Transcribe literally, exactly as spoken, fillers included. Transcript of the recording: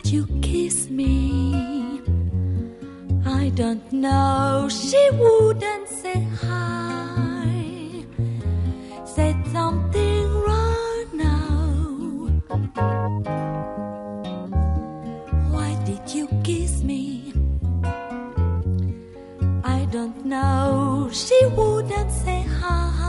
you kiss me? I don't know, she wouldn't say hi. Said something wrong now. Why did you kiss me? I don't know, she wouldn't say hi.